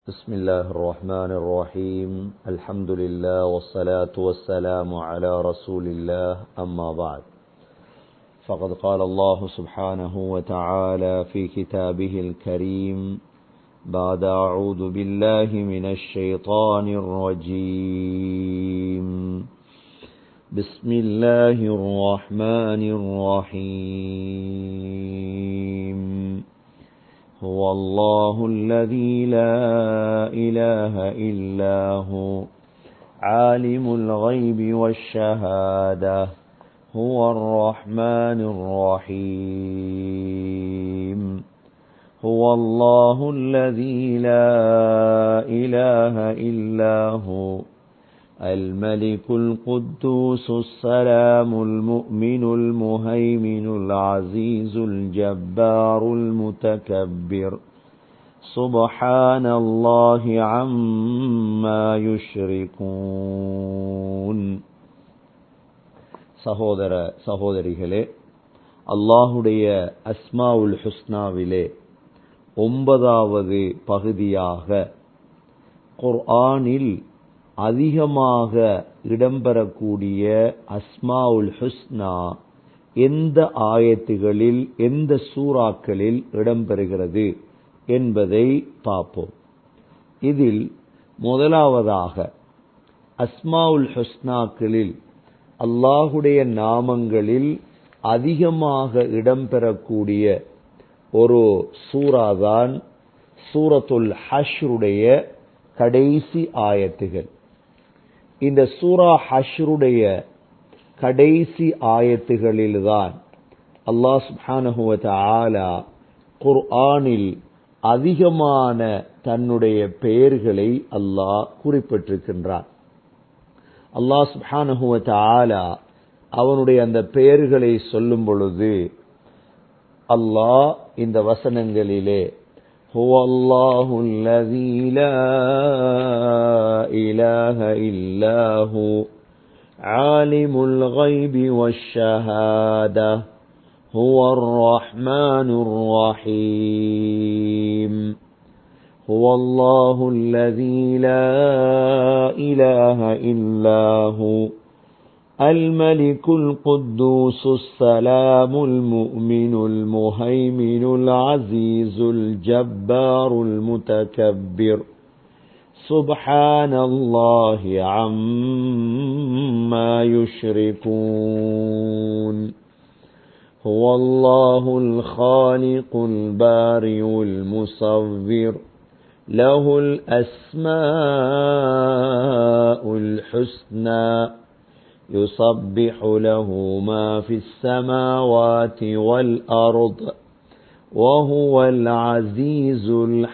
بسم الله الرحمن الرحيم الحمد لله والصلاة والسلام على رسول الله أما بعد فقد قال الله سبحانه وتعالى في كتابه الكريم بعد أعوذ بالله من الشيطان الرجيم بسم الله الرحمن الرحيم هو الله الذي لا إله إلا هو عالم الغيب والشهادة هو الرحمن الرحيم هو الله الذي لا إله إلا هو الملك القدوس السلام المؤمن المهيمن العزيز الجبار المتكبر سبحان الله عما يشركون. சகோதர சகோதரிகளே, அல்லாஹுடைய அஸ்மாவுல் ஹுஸ்னாவிலே 9வது பகுதியாக குர்ஆனில் அதிகமாக இடம்பெறக்கூடிய அஸ்மாவுல் ஹுஸ்னா எந்த ஆயத்துகளில் எந்த சூறாக்களில் இடம்பெறுகிறது என்பதை பார்ப்போம். இதில் முதலாவதாக அஸ்மாவுல் ஹுஸ்னாக்களில் அல்லாஹுடைய நாமங்களில் அதிகமாக இடம்பெறக்கூடிய ஒரு சூறாதான் சூரத்துல் ஹஷ்ருடைய கடைசி ஆயத்துகள். இந்த சூரா ஹஷ்ருடைய கடைசி ஆயத்துகளில்தான் அல்லாஹ் சுப்ஹானஹு வ தஆலா குர்ஆனில் அதிகமான தன்னுடைய பெயர்களை அல்லாஹ் குறிப்பிட்டிருக்கின்றான். அல்லாஹ் சுப்ஹானஹு வ தஆலா அவனுடைய அந்த பெயர்களை சொல்லும் பொழுது அல்லாஹ் இந்த வசனங்களிலே هو الله الذي لا إله إلا هو عالم الغيب والشهادة هو الرحمن الرحيم هو الله الذي لا إله إلا هو الملك القدوس السلام المؤمن المهيمن العزيز الجبار المتكبر سبحان الله عما يشركون هو الله الخالق البارئ المصور له الأسماء الحسنى يسبح له ما في السماوات والأرض وهو العزيز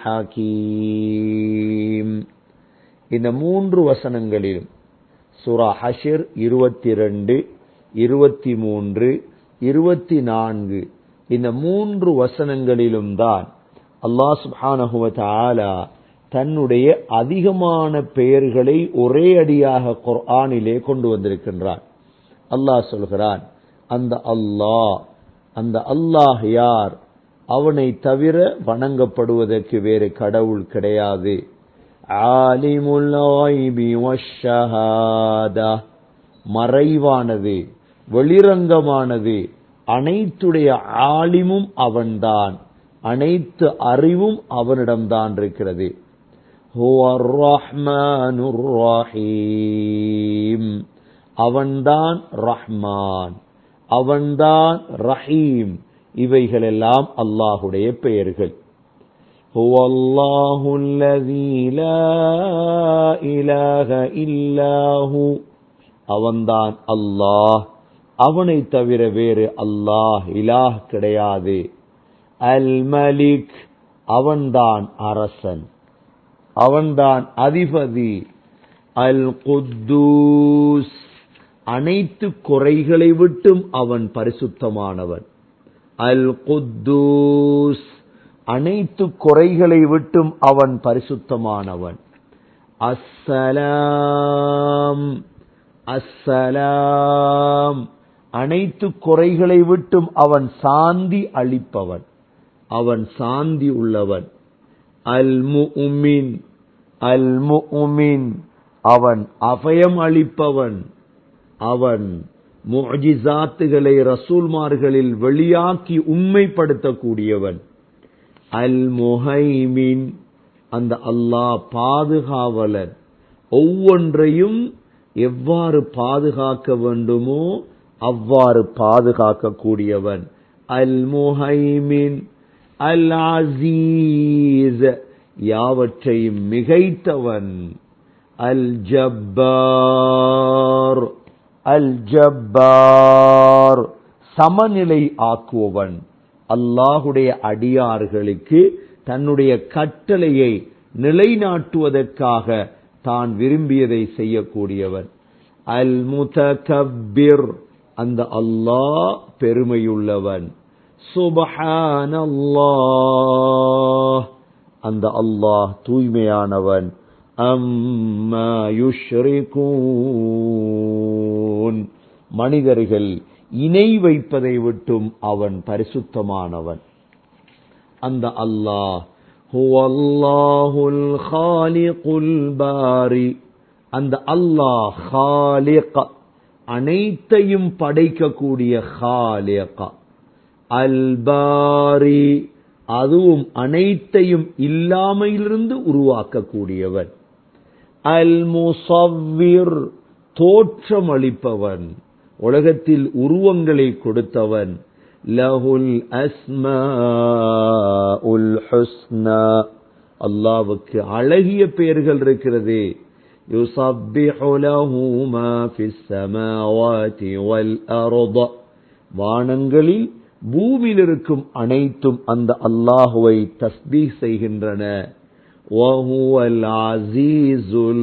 الحكيم. இந்த 3 வசனங்களிலும் சூரா ஹஷ்ர் 22, 23, 24 இந்த 3 வசனங்களிலும் தான் அல்லாஹ் சுப்ஹானஹு வ தஆலா தன்னுடைய அதிகமான பெயர்களை ஒரே அடியாக குர்ஆனிலே கொண்டு வந்திருக்கின்றான். அல்லாஹ் சொல்கிறான், அந்த அல்லாஹ் யார்? அவனை தவிர வணங்கப்படுவதற்கு வேறு கடவுள் கிடையாது. ஆலிமுல் கைபி வஷ்ஷஹாதா, மறைவானது வெளிரங்கமானது அனைத்துடைய ஆலிமும் அவன்தான், அனைத்து அறிவும் அவனிடம்தான் இருக்கிறது. هو الرحمن الرحيم, அவன்தான் ரஹ்மான், அவன்தான் ரஹீம். இவைகளெல்லாம் அல்லாஹுடைய பெயர்கள். هو الله الذي لا إله إلا هو, அவன்தான் அல்லாஹ், அவனை தவிர வேறு அல்லாஹ் இலாஹ் கிடையாது. அல் மலிக், அவன்தான் அரசன், அவன்தான் அதிபதி. அல் குத்தூஸ், அனைத்து குறைகளை விட்டும் அவன் பரிசுத்தமானவன். அல் குத்தூஸ், அனைத்து குறைகளை விட்டும் அவன் பரிசுத்தமானவன். அஸ்ஸலாம், அஸ்ஸலாம், அனைத்து குறைகளை விட்டும் அவன் சாந்தி அளிப்பவன், அவன் சாந்தி உள்ளவன். அல் முஃமின், அல் முஃமின் அவன் அபயம் அளிப்பவன், அவன் முஅ்ஜிஸாத்துகளை ரசூல்மார்களில் வெளியாக்கி உண்மைப்படுத்தக்கூடியவன். அல் முஹைமின் அந்த அல்லாஹ் பாதுகாவலன், ஒவ்வொன்றையும் எவ்வாறு பாதுகாக்க வேண்டுமோ அவ்வாறு பாதுகாக்கக்கூடியவன். அல் முஹைமின் அல் அஸீஸ் யாவற்றையும் மிகைத்தவன். அல் ஜப்பார் அல் ஜப்பார் சமநிலை ஆக்குவவன், அல்லாஹுடைய அடியார்களுக்கு தன்னுடைய கட்டளையை நிலைநாட்டுவதற்காக தான் விரும்பியதை செய்யக்கூடியவன். அல் முதகப்பிர் அந்த அல்லாஹ் பெருமையுள்ளவன். சுப்ஹானல்லாஹ் அந்த அல்லாஹ் தூய்மையானவன். அம்மா யுஷ்ரிகூன் மனிதர்கள் இணை வைப்பதை விட்டும் அவன் பரிசுத்தமானவன். அந்த அல்லாஹ் ஹுவல்லாஹுல் காலிகுல் பாரி அந்த அல்லாஹ் காலிக் அனைத்தையும் படைக்கக்கூடிய காலிக். அல் பாரி அதுவும் அனைத்தையும் இல்லாமையிலிருந்து உருவாக்கக்கூடியவன். அல் முஸவ்விர் தோற்றமளிப்பவன், உலகத்தில் உருவங்களை கொடுத்தவன். லஹுல் அஸ்மாஉல் ஹுஸ்னா அல்லாஹ்வுக்கு அழகிய பெயர்கள் இருக்கிறது. யுஸப்பிஹு லஹு மா ஃபிஸ் ஸமாவாதி வல் அர்ض வானங்களில் பூமியில் இருக்கும் அனைத்தும் அந்த அல்லாஹ்வை தஸ்பீஹ் செய்கின்றன. வஹுவல் அஸீஸுல்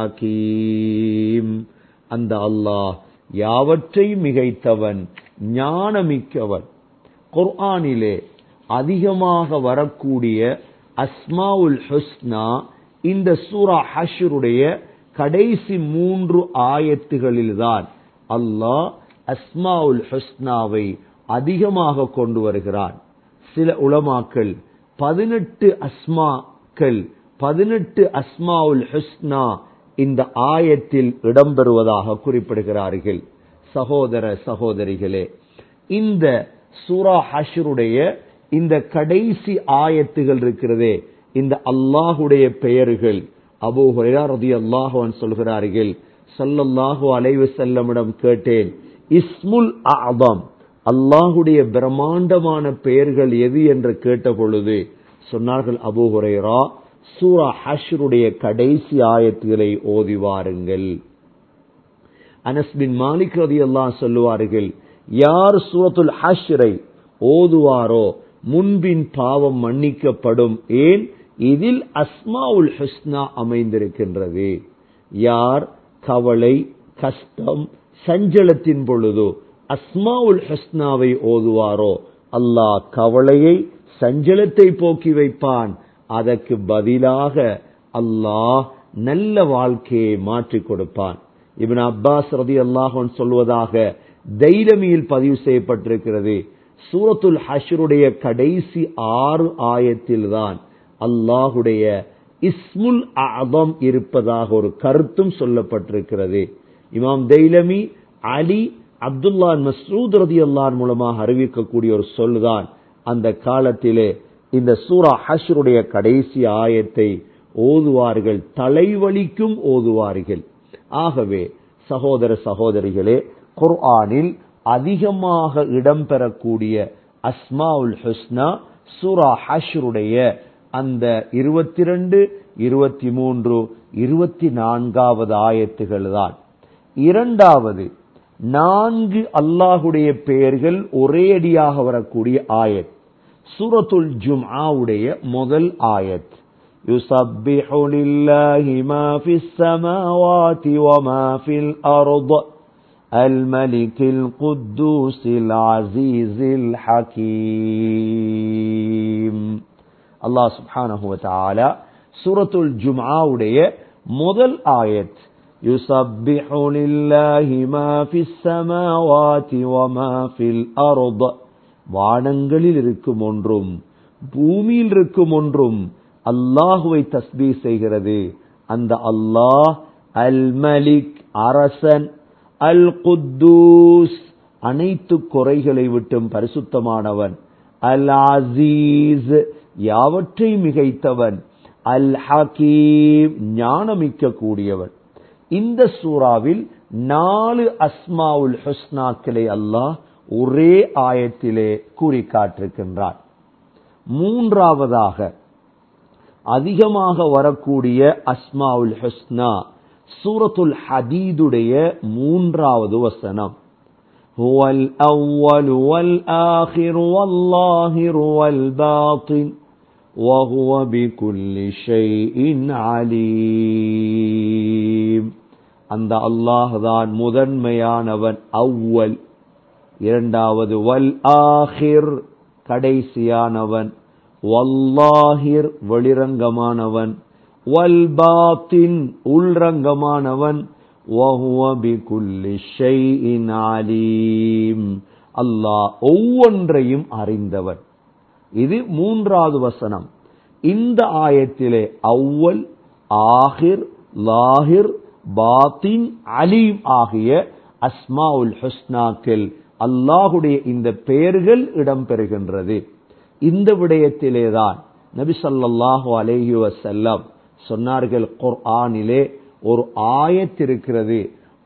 ஹகீம் அந்த அல்லாஹ் யாவற்றையும் மிகைத்தவன், ஞானமிக்கவன். குர்ஆனிலே அதிகமாக வரக்கூடிய அஸ்மாவுல் ஹுஸ்னா இந்த சூரா ஹஷ்ருடைய கடைசி 3 ஆயத்துகளில்தான் அல்லாஹ் அஸ்மாவுல் ஹுஸ்னாவை அதிகமாக கொண்டு வருகிறான். சில உலமாக்கள் 18 அஸ்மாக்கள் 18 அஸ்மாவுல் ஹுஸ்னா இந்த ஆயத்தில் இடம்பெறுவதாக குறிப்பிடுகிறார்கள். சகோதர சகோதரிகளே, இந்த சூரா ஹஷ்ருடைய இந்த கடைசி ஆயத்துகள் இருக்கிறதே, இந்த அல்லாஹுடைய பெயர்கள். அபூ ஹுரைரா ரலியல்லாஹு அன்ஹு சொல்கிறார்கள், ஸல்லல்லாஹு அலைஹி வஸல்லமிடம் கேட்டேன், இஸ்முல் அஅதம் அல்லாஹுடைய பிரம்மாண்டமான பெயர்கள் எது என்று கேட்ட பொழுது சொன்னார்கள், அபூ ஹுரைரா சூரா ஹஷ்ருடைய கடைசி ஆயத்துகளை ஓதி வாருங்கள். அனஸ் பின் மாலிக் ரலியல்லாஹு அன்ஹு சொல்லுவார்கள், யார் சூரத்துல் ஹஷ்ரை ஓதுவாரோ முன்பின் பாவம் மன்னிக்கப்படும். ஏன்? இதில் அஸ்மாவுல் ஹுஸ்னா அமைந்திருக்கின்றது. யார் கவலை, கஷ்டம், சஞ்சலத்தின் பொழுது அஸ்மாவுல் ஹுஸ்னாவை ஓதுவாரோ அல்லாஹ் கவலையை, சஞ்சலத்தை போக்கி வைப்பான். அதற்கு பதிலாக அல்லாஹ் நல்ல வாழ்க்கையை மாற்றிக் கொடுப்பான். இப்னு அப்பாஸ் ரலியல்லாஹு அன்ஹு சொல்வதாக தைலமியில் பதிவு செய்யப்பட்டிருக்கிறது. சூரத்துல் ஹஷ்ருடைய கடைசி 6 ஆயத்தில் தான் அல்லாஹுடைய இஸ்முல் அஅதம் இருப்பதாக ஒரு கருத்தும் சொல்லப்பட்டிருக்கிறது. இமாம் தைலமி அலி அப்துல்லா மஸ்ஊத் ரலியல்லாஹு அன்ஹு மூலமாக அறிவிக்கக்கூடிய ஒரு சொல்தான். அந்த காலத்திலே இந்த சூரா ஹஷ்ருடைய கடைசி ஆயத்தை ஓதுவார்கள், தலைவலிக்கும் ஓதுவார்கள். ஆகவே சகோதர சகோதரிகளே, குர்ஆனில் அதிகமாக இடம்பெறக்கூடிய அஸ்மாவுல் ஹுஸ்னா சூரா ஹஷ்ருடைய அந்த 22, 23, 24வது ஆயத்துகள் தான். இரண்டாவது 4 அல்லாஹுடைய பெயர்கள் ஒரே அடியாக வரக்கூடிய ஆயத் சூரத்துல் ஜும்ஆவுடைய முதல் ஆயத். யுஸப்பிஹு லில்லாஹி மா ஃபிஸ் ஸமாவாதி வ மா ஃபில் அர்ض அல் மலிகில் குத்தூஸில் அஸீஸில் ஹகீம். அல்லாஹ் சுப்ஹானஹு வ தஆலா சூரத்துல் ஜும்ஆவுடைய முதல் ஆயத் யுஸப்பிஹு லில்லாஹி மா ஃபிஸ் ஸமாவாதி வ மா ஃபில் அர்ض வானங்களில் இருக்கும் ஒன்றும் பூமியில் இருக்கும் ஒன்றும் அல்லாஹுவை தஸ்பீஹ் செய்கிறது. அந்த அல்லாஹ் அல் மலிக் அரசன், அல் குத்தூஸ் அனைத்து குறைகளை விட்டும் பரிசுத்தமானவன், அல் அசீஸ் யாவற்றை மிகைத்தவன், அல் ஹகீம் ஞானமிக்க கூடியவன். இந்த சூறாவில் 4 அஸ்மாவுல் ஹுஸ்னாக்களை அல்லாஹ் ஒரே ஆயத்திலே கூறி காட்டிருக்கின்றான். மூன்றாவதாக அதிகமாக வரக்கூடிய அஸ்மாவுல் ஹுஸ்னா சூரத்துல் ஹதீதுடைய 3வது வசனம். ஹுவல் அவ்வல் வல் ஆகிர் வல்லாஹிர் வல் பாத்தின் வஹுவ பிகுல்லி ஷைஇன் அலீம். அந்த அல்லாஹ் தான் முதன்மையானவன், அவ்வல். இரண்டாவது வல் ஆகிர் கடைசியானவன், வல்லாஹிர் வெளிரங்கமானவன், வல் பாத்தின் உள்ரங்கமானவன், வஹுவ பிகுல்லி ஷைஇன் அலீம் அல்லாஹ் ஒவ்வொன்றையும் அறிந்தவன். இது 3வது வசனம். இந்த ஆயத்திலே அவ்வல், ஆகிர், லாஹிர், பாத்தின், அலீம் ஆகிய அஸ்மாவுல் ஹுஸ்னாக்கள் அல்லாஹுடைய இந்த பெயர்கள் இடம்பெறுகின்றது. இந்த விடயத்திலேதான் நபி ஸல்லல்லாஹு அலைஹி வஸல்லம் சொன்னார்கள், குர்ஆனிலே ஒரு ஆயத் இருக்கிறது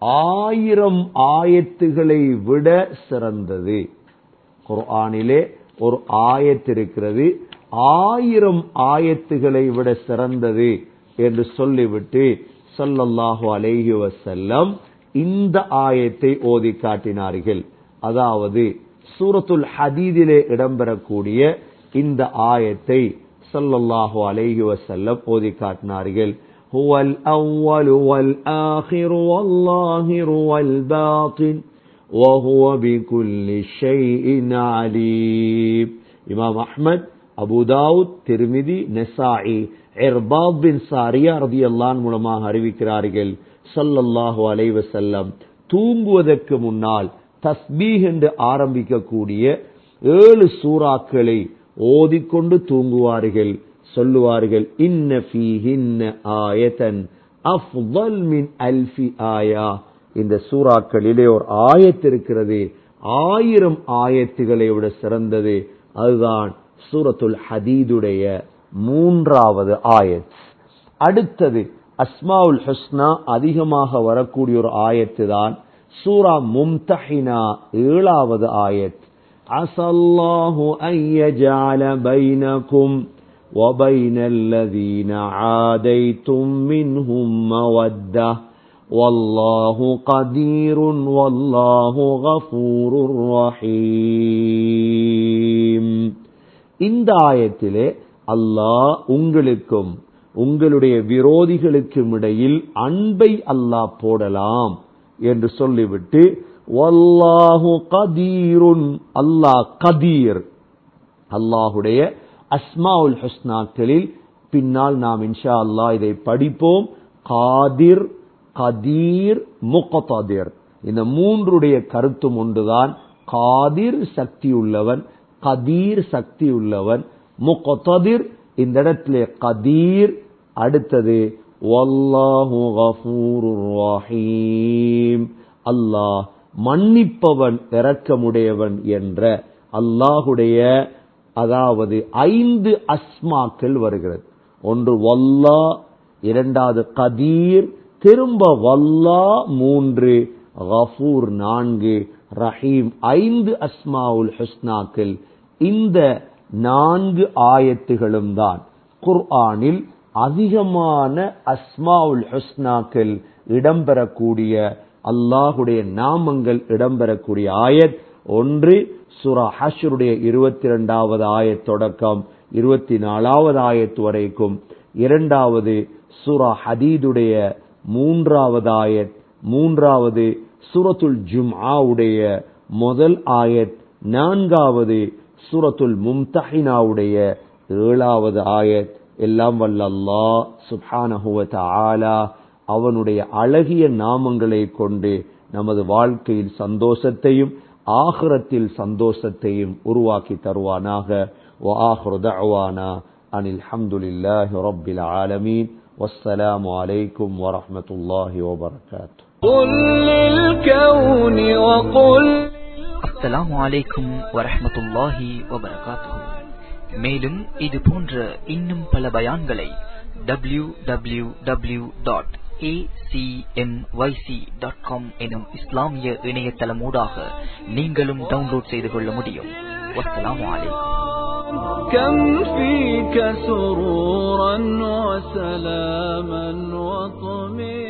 1000 ஆயத்துகளை விட சிறந்தது. குர்ஆனிலே ஒரு ஆயத் இருக்கிறது 1000 ஆயத்துகளை விட சிறந்தது என்று சொல்லிவிட்டு ஸல்லல்லாஹு அலைஹி வஸல்லம் இந்த ஆயத்தை ஓதி காட்டினார்கள். அதாவது சூரத்துல் ஹதீதிலே இடம்பெறக்கூடிய இந்த ஆயத்தை ஸல்லல்லாஹு அலைஹி வஸல்லம் ஓதி காட்டினார்கள். ஹுவல் அவ்வல் வல் ஆகிர் வல்லாஹிர் வல் பாத்தின் வஹுவ பிகுல்லி ஷைஇன் அலீம். இமாம் Ahmad, Abu Dawud, Tirmidhi, Nasai Irbad பின் சாரியா ரலியல்லாஹு அன்ஹு மூலமாக அறிவிக்கிறார்கள், ஸல்லல்லாஹு அலைஹி வஸல்லம் தூங்குவதற்கு முன்னால் தஸ்பீஹ் என்று ஆரம்பிக்கக்கூடிய 7 சூறாக்களை ஓதிக்கொண்டு தூங்குவார்கள். சொல்லுவார்கள், இன்ன ஃபீஹின்ன ஆயத்தன் அஃதல் மின் அல்ஃபி ஆயா. இந்த சூறாக்களிலே ஒரு ஆயத் இருக்கிறது 1000 ஆயத்துகளை விட சிறந்தது. அதுதான் சூரத்துல் ஹதீதுடைய 3வது ஆயத். அடுத்தது அஸ்மாவுல் ஹுஸ்னா அதிகமாக வரக்கூடிய ஒரு ஆயத்து தான் சூரா மும்தஹினா 7வது ஆயத். அஸல்லாஹு அன் யஜஅல பைனகும் வ பைனல் லதீன ஆதைதும் மின்ஹும் மவத்தஹ் வல்லாஹு கதீருன் வல்லாஹு கஃபூருர் ரஹீம். இந்த ஆயத்திலே அல்லாஹ் உங்களுக்கும் உங்களுடைய விரோதிகளுக்கும் இடையில் அன்பை அல்லாஹ் போடலாம் என்று சொல்லிவிட்டு வல்லாஹு கதீருன், அல்லாஹ் கதீர். அல்லாஹுடைய அஸ்மாவுல் ஹுஸ்னாக்களில் பின்னால் நாம் இன்ஷா அல்லாஹ் இதை படிப்போம். காதிர், கதீர், முக்ததிர், இந்த 3உடைய கருத்தும் ஒன்றுதான். காதிர் சக்தி உள்ளவன், கதீர் சக்தி உள்ளவன், முக்ததிர் இந்த இடத்திலே கதீர். அடுத்தது வல்லாஹு கஃபூருர் ரஹீம், அல்லாஹ் மன்னிப்பவன் இரக்கமுடையவன் என்ற அல்லாஹுடைய அதாவது 5 அஸ்மாக்கள் வருகிறது. ஒன்று வல்லா, இரண்டாவது கதீர், திரும்ப வல்லா 3, கஃபூர் 4, ரஹீம் 5 அஸ்மாவுல் ஹுஸ்னாக்கள். இந்த 4 ஆயத்துகளும் தான் குர்ஆனில் அதிகமான அஸ்மாவுல் ஹுஸ்னாக்கள் இடம்பெறக்கூடிய அல்லாஹுடைய நாமங்கள் இடம்பெறக்கூடிய ஆயத். ஒன்று சூரா ஹஷ்ருடைய 22வது ஆயத் தொடக்கம் 24வது ஆயத் வரைக்கும். இரண்டாவது சூரா ஹதீதுடைய 3வது ஆயத். மூன்றாவது சூரத்துல் ஜும்ஆவுடைய முதல் ஆயத். நான்காவது சூரத்துல் மும்தஹினாவுடைய 7வது ஆயத். எல்லாம் வல்ல அல்லாஹ் சுப்ஹானஹு வ தஆலா அவனுடைய அழகிய நாமங்களை கொண்டு நமது வாழ்க்கையில் சந்தோஷத்தையும் ஆகிரத்தில் சந்தோஷத்தையும் உருவாக்கி தருவானாக. வ ஆகிரு தஅவானா அனில் ஹம்துலில்லாஹி ரப்பில் ஆலமீன். والسلام عليكم ورحمة الله وبركاته. قل للكون وقل. அஸ்ஸலாமு அலைக்கும் வரஹ்மத்துல்லாஹி வபரகாத்துஹு. மேலும் இது போன்ற இன்னும் பல பயான்களை www.acmyc.com எனும் இஸ்லாமிய இணையதளமூடாக நீங்களும் டவுன்லோட் செய்து கொள்ள முடியும். வஸ்ஸலாமு அலைக்கும். كم فيك سرورا وسلاما وطمئنانا